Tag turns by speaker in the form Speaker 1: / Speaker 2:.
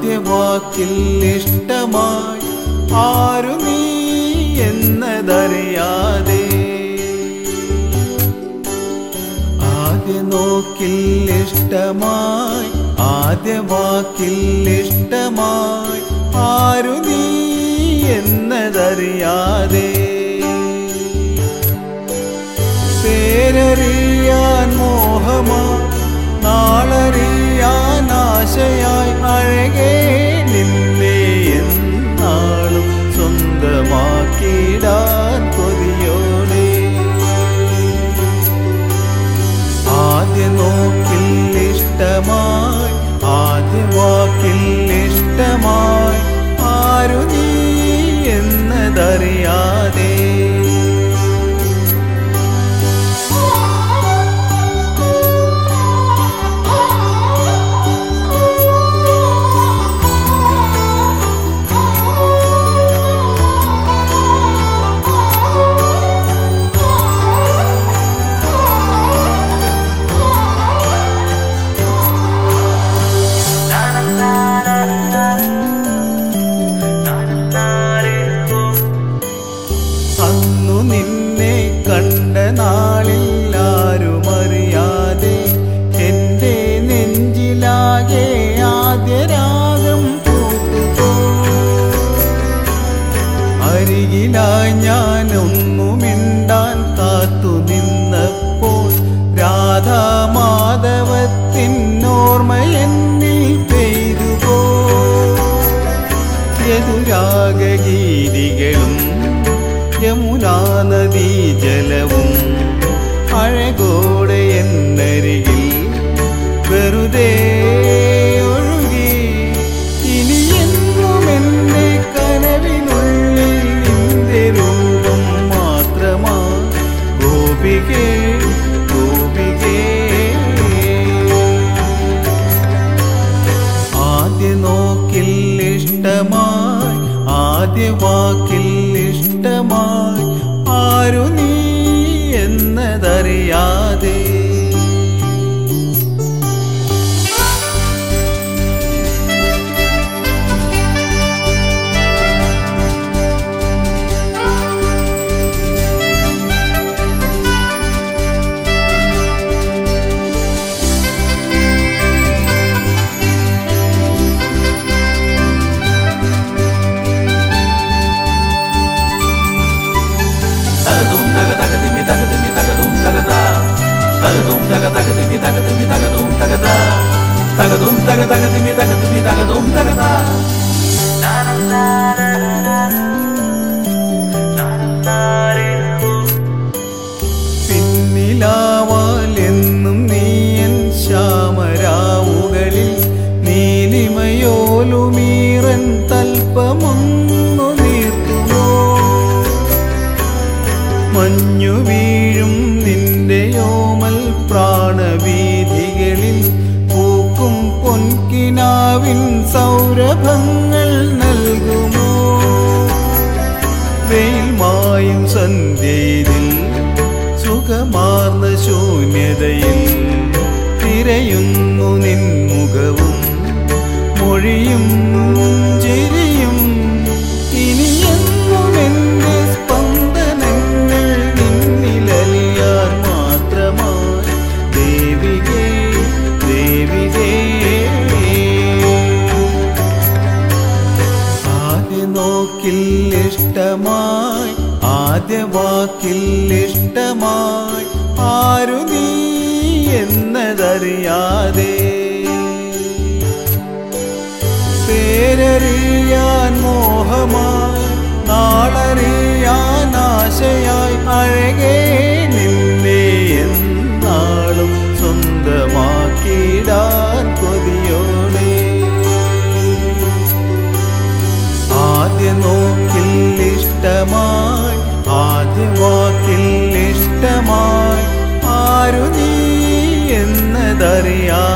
Speaker 1: ആദ്യ വാക്കിൽ ഇഷ്ടമായി ആരു നീ എന്നതറിയാതെ, ആദ്യ നോക്കിൽ ഇഷ്ടമായി ആദ്യ വാക്കിൽ ഇഷ്ടമായി ആരു നീ എന്നതറിയാതെ, പേരറിയാൻ മോഹമായി നാളറിയാൻ ആശയായി അഴകേ നിന്നെ എന്നാളും സ്വന്തമാക്കിടാൻ കൊതിയോടെ, ആദ്യ നോക്കിൽ ഇഷ്ടമായി ആദ്യ വാക്കിൽ ഇഷ്ടമായി ആരു നീ എന്നതറിയാതെ, അന്നു നിന്നെ കണ്ട നാളിൽ ആരുമറിയാതെ എൻ്റെ നെഞ്ചിലാകെ ആദ്യ രാഗം പൂത്തുപോ, അരികിലായി ഞാൻ ഒന്നു മിണ്ടാൻ കാത്തു നിന്നപ്പോൾ രാധാമാധവത്തിനോർമ്മ എന്നിൽ പെയ്തുപോ, യദുരാഗഗീതികളും യമുനാ നദീ ജലവും അഴകോടെ എന്നരികിൽ വെറുതെ ഒഴുകി, ഇനി എന്നും എൻ്റെ കനവിനുള്ളിൽ നിന്റെ രൂപം മാത്രമാ ഗോപികേ ഗോപികേ, ആദ്യ നോക്കിൽ ഇഷ്ടമായി ആദ്യ വാക്കിൽ ഇഷ്ടമായി ആരു നീ എന്നതറിയാതെ, പിന്നിലാവാൽ എന്നും നീയൻ ശ്യാമരാവുകളിൽ നീലിമയോലുമീറൻ തൽപ്പമൊന്നു നീർത്തുമോ, മഞ്ഞു വീഴും നിന്റെ യോമൽ പ്രാണവീഥികളിൽ പൂക്കും പൊൻകിനാവിൻ സൗരഭങ്ങൾ നൽകുമോ, വെയിൽ മായും സന്ധ്യയിൽ സുഖമാർന്ന ശൂന്യതയിൽ തിരയുന്നു നിൻമുഖവും മൊഴിയും ചിരിയും, ഇനി എന്നും എൻ്റെ സ്പന്ദനങ്ങൾ നിന്നിലലിയാൻ മാത്രമായി ദേവികേ ദേവികേ, ആദ്യ നോക്കിൽ ഇഷ്ടമായി ആദ്യ വാക്കിൽ ഇഷ്ടമായി ആരു നീ എന്നതറിയാതെ, പേരറിയാൻ മോഹമായി നാളറിയാൻ ആശയായി അഴകേ നിന്നെ എന്നാളും സ്വന്തമാക്കിടാൻ കൊതിയോടെ, ആദ്യ നോക്കിൽ ഇഷ്ടമായി ആദ്യ വാക്കിൽ ഇഷ്ടമായി ആരു നീ എന്നതറിയാ